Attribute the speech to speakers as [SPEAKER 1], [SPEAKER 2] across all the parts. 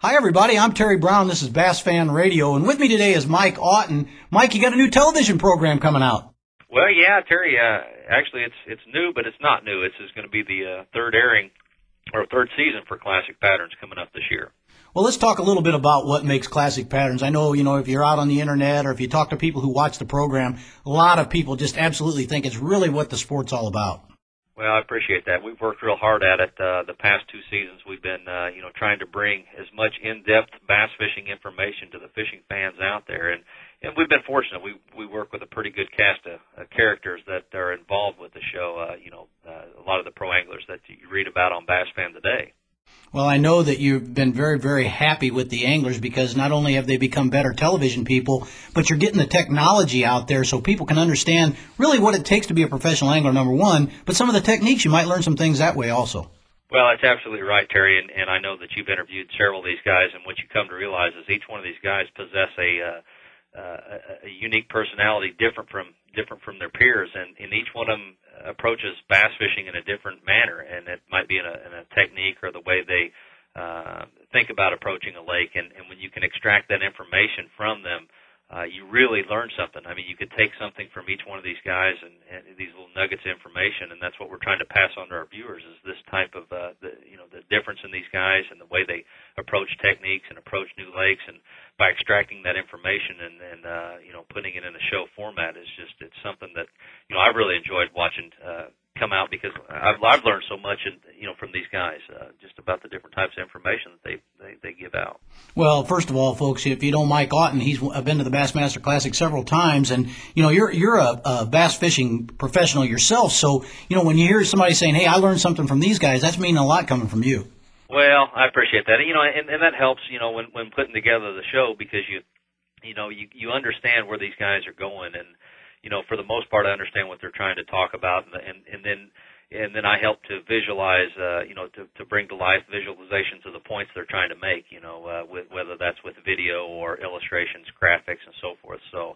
[SPEAKER 1] Hi, everybody. I'm Terry Brown. This is Bass Fan Radio, and with me today is Mike Otten. Mike, you got a new television program coming out.
[SPEAKER 2] Well, yeah, Terry. Actually, it's new, but it's not new. It's going to be the third airing or third season for Classic Patterns coming up this year.
[SPEAKER 1] Well, let's talk a little bit about what makes Classic Patterns. I know, if you're out on the internet or if you talk to people who watch the program, a lot of people just absolutely think it's really what the sport's all about.
[SPEAKER 2] Well, I appreciate that. We've worked real hard at it. The past two seasons, we've been, trying to bring as much in-depth bass fishing information to the fishing fans out there, and we've been fortunate. We work with a pretty good cast of characters that are involved with the show. A lot of the pro anglers that you read about on Bass Fan Today.
[SPEAKER 1] Well, I know that you've been very, very happy with the anglers because not only have they become better television people, but you're getting the technology out there so people can understand really what it takes to be a professional angler, number one, but some of the techniques, you might learn some things that way also.
[SPEAKER 2] Well, that's absolutely right, Terry, and I know that you've interviewed several of these guys, and what you come to realize is each one of these guys possess a unique personality different from their peers, and each one of them approaches bass fishing in a different manner, and it might be in a technique or the way they think about approaching a lake, and when you can extract that information from them, you really learn something. I mean, you could take something from each one of these guys and these little nuggets of information, and that's what we're trying to pass on to our viewers is this type of the difference in these guys and the way they approach techniques and approach new lakes, and by extracting that information and putting it in a show format it's something that I've really enjoyed watching come out because I've learned so much from these guys just about the different types of information that they give out.
[SPEAKER 1] Well, first of all, folks, if you know Mike Otten, he's been to the Bassmaster Classic several times, and you're a bass fishing professional yourself. So when you hear somebody saying, "Hey, I learned something from these guys," that's meaning a lot coming from you.
[SPEAKER 2] Well, I appreciate that. And that helps, when putting together the show because you understand where these guys are going, and for the most part, I understand what they're trying to talk about, and then I help to visualize, to bring to life visualizations of the points they're trying to make, with whether that's with video or illustrations, graphics, and so forth. So,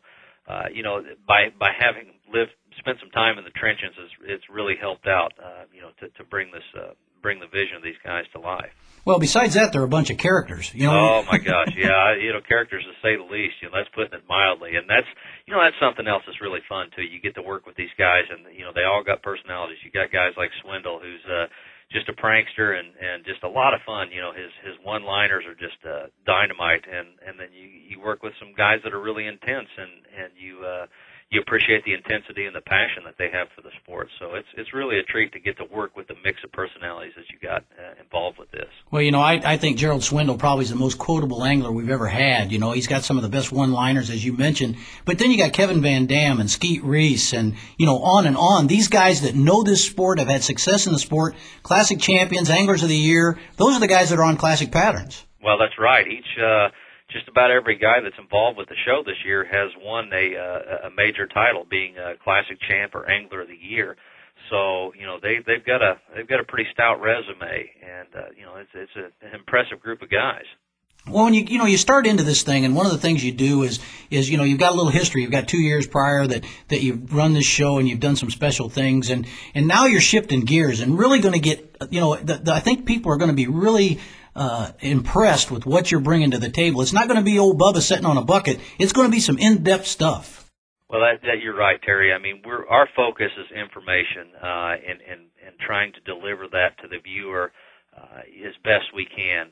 [SPEAKER 2] by having spent some time in the trenches, it's really helped out, to bring the vision of these guys to life.
[SPEAKER 1] Well, besides that, they're a bunch of characters.
[SPEAKER 2] Oh my gosh, yeah, characters to say the least. That's putting it mildly, and that's something else that's really fun too. You get to work with these guys, and they all got personalities. You got guys like Swindle, who's just a prankster and just a lot of fun. His one-liners are just dynamite, and then you work with some guys that are really intense, and you appreciate the intensity and the passion that they have for the sport. So it's really a treat to get to work with the mix of personalities that you got involved with this.
[SPEAKER 1] Well, I think Gerald Swindle probably is the most quotable angler we've ever had. He's got some of the best one-liners, as you mentioned. But then you got Kevin Van Dam and Skeet Reese and, on and on. These guys that know this sport, have had success in the sport, classic champions, anglers of the year, those are the guys that are on Classic Patterns.
[SPEAKER 2] Well, that's right. Just about every guy that's involved with the show this year has won a major title, being a Classic Champ or Angler of the Year. So they've got a pretty stout resume, and it's an impressive group of guys.
[SPEAKER 1] Well, when you start into this thing, and one of the things you do is you've got a little history. You've got 2 years prior that you've run this show and you've done some special things, and now you're shifting gears and really going to get I think people are going to be really impressed with what you're bringing to the table. It's not going to be old Bubba sitting on a bucket. It's going to be some in-depth stuff.
[SPEAKER 2] Well, that you're right, Terry. I mean, our focus is information, and trying to deliver that to the viewer as best we can.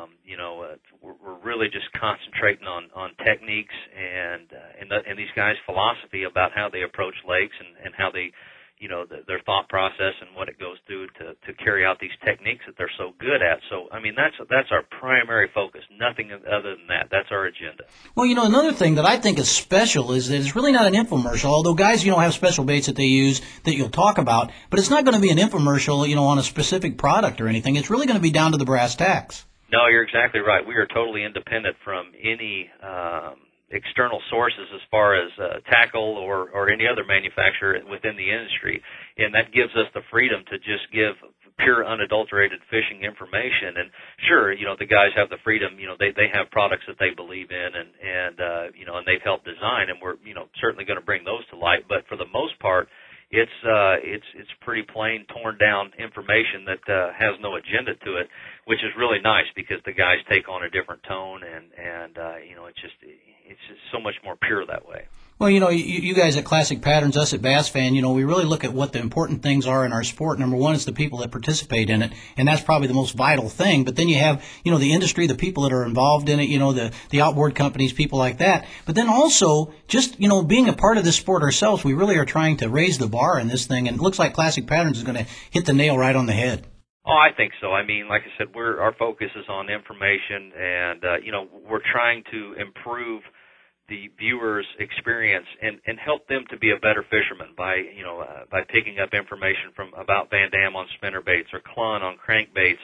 [SPEAKER 2] We're really just concentrating on techniques and these guys' philosophy about how they approach lakes and how they, their thought process and what it goes through to carry out these techniques that they're so good at. So, I mean, that's our primary focus. Nothing other than that. That's our agenda.
[SPEAKER 1] Well, another thing that I think is special is that it's really not an infomercial, although guys, have special baits that they use that you'll talk about, but it's not going to be an infomercial, on a specific product or anything. It's really going to be down to the brass tacks.
[SPEAKER 2] No, you're exactly right. We are totally independent from any external sources as far as tackle or any other manufacturer within the industry, and that gives us the freedom to just give pure unadulterated fishing information. And sure, the guys have the freedom, they have products that they believe in and they've helped design, and we're certainly going to bring those to light, but for the most part it's pretty plain, torn down information that has no agenda to it. which is really nice because the guys take on a different tone, and it's just so much more pure that way.
[SPEAKER 1] Well, you guys at Classic Patterns, us at Bass Fan, we really look at what the important things are in our sport. Number one is the people that participate in it, and that's probably the most vital thing. But then you have, the industry, the people that are involved in it, the outboard companies, people like that. But then also, just, being a part of this sport ourselves, we really are trying to raise the bar in this thing, and it looks like Classic Patterns is going to hit the nail right on the head.
[SPEAKER 2] Oh, I think so. I mean, like I said, our focus is on information, and we're trying to improve the viewer's experience and help them to be a better fisherman by picking up information about Van Dam on spinnerbaits or Clun on crankbaits,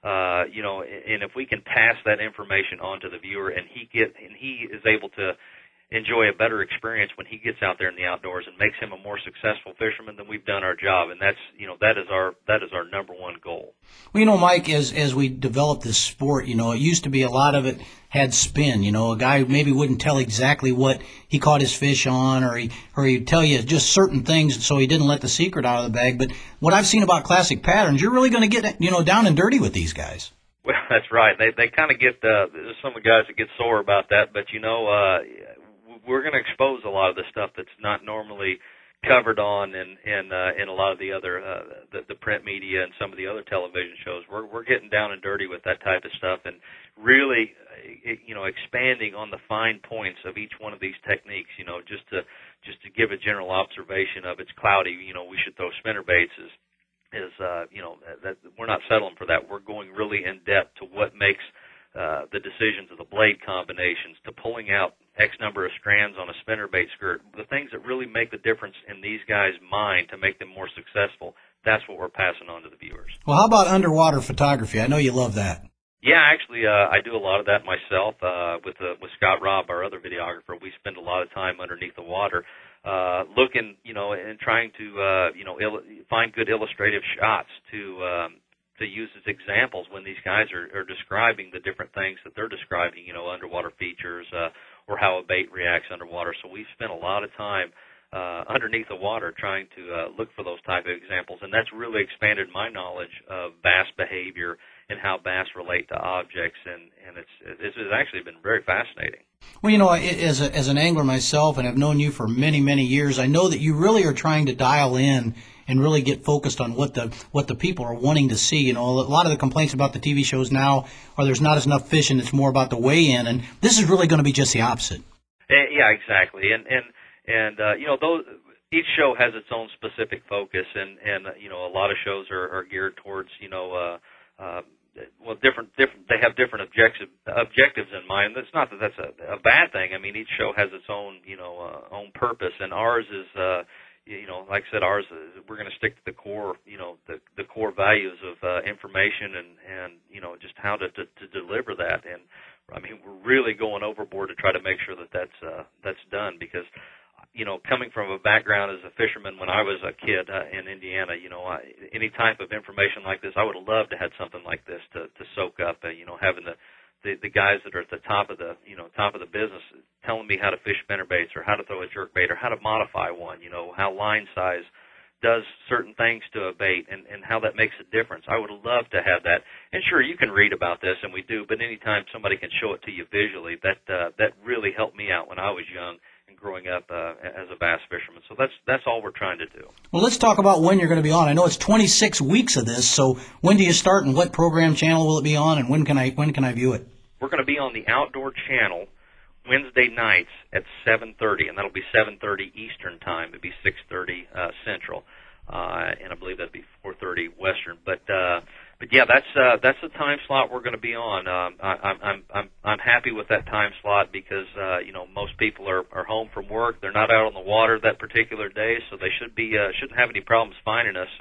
[SPEAKER 2] and if we can pass that information on to the viewer and he is able to enjoy a better experience when he gets out there in the outdoors and makes him a more successful fisherman, then we've done our job, and that is our number one goal.
[SPEAKER 1] Well, Mike, as we developed this sport, it used to be a lot of it had spin. A guy maybe wouldn't tell exactly what he caught his fish on, or he'd tell you just certain things, so he didn't let the secret out of the bag. But what I've seen about Classic Patterns, you're really going to get down and dirty with these guys.
[SPEAKER 2] Well, that's right. They kind of get there's some of the guys that get sore about that, but we're going to expose a lot of the stuff that's not normally covered on in a lot of the other the print media and some of the other television shows. We're getting down and dirty with that type of stuff, and really expanding on the fine points of each one of these techniques. Just to give a general observation of it's cloudy. We should throw spinnerbaits that we're not settling for that. We're going really in depth to what makes the decisions of the blade combinations, to pulling out X number of strands on a spinnerbait skirt, the things that really make the difference in these guys' mind to make them more successful. That's what we're passing on to the viewers.
[SPEAKER 1] Well, how about underwater photography? I know you love that.
[SPEAKER 2] Yeah, actually, I do a lot of that myself with Scott Robb, our other videographer. We spend a lot of time underneath the water, looking, and trying to, find good illustrative shots to use as examples when these guys are describing the different things that they're describing, underwater features or how a bait reacts underwater. So we spent a lot of time underneath the water trying to look for those type of examples, and that's really expanded my knowledge of bass behavior and how bass relate to objects, and it's actually been very fascinating.
[SPEAKER 1] Well, as an angler myself, and I've known you for many, many years, I know that you really are trying to dial in and really get focused on what the people are wanting to see. A lot of the complaints about the TV shows now are there's not enough fish and it's more about the weigh-in, and this is really going to be just the opposite.
[SPEAKER 2] Yeah, exactly. And those, each show has its own specific focus, and a lot of shows are geared towards different. They have different objectives in mind. It's not that that's a bad thing. I mean, each show has its own own purpose, and ours is like I said, ours is we're going to stick to the core the core values of information and just how to deliver that. And I mean, we're really going overboard to try to make sure that that's done, because coming from a background as a fisherman when I was a kid in Indiana, any type of information like this, I would have loved to have something like this to soak up. Having the guys that are at the top of the business telling me how to fish spinnerbaits or how to throw a jerkbait or how to modify one. How line size does certain things to a bait and how that makes a difference. I would love to have that. And sure, you can read about this, and we do, but anytime somebody can show it to you visually, that really helped me out when I was young and growing up as a bass fisherman. So that's all we're trying to do. Well,
[SPEAKER 1] let's talk about when you're going to be on. I know it's 26 weeks of this, so when do you start, and what program channel will it be on, and when can I view it?
[SPEAKER 2] We're going to be on the Outdoor Channel Wednesday nights at 7:30, and that'll be 7:30 Eastern time. It'll be 6:30 Central, and I believe that'd be 4:30 Western. But yeah, that's the time slot we're going to be on. I'm happy with that time slot because most people are home from work. They're not out on the water that particular day, so they shouldn't have any problems finding us.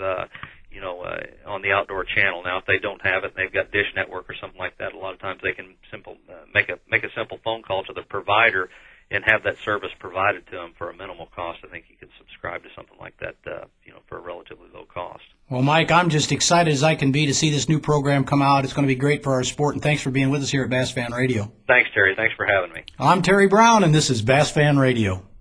[SPEAKER 2] On the Outdoor Channel. Now, if they don't have it and they've got Dish Network or something like that, a lot of times they can make a simple phone call to the provider and have that service provided to them for a minimal cost. I think you can subscribe to something like that, for a relatively low cost.
[SPEAKER 1] Well, Mike, I'm just excited as I can be to see this new program come out. It's going to be great for our sport, and thanks for being with us here at Bass Fan Radio.
[SPEAKER 2] Thanks, Terry. Thanks for having me.
[SPEAKER 1] I'm Terry Brown, and this is Bass Fan Radio.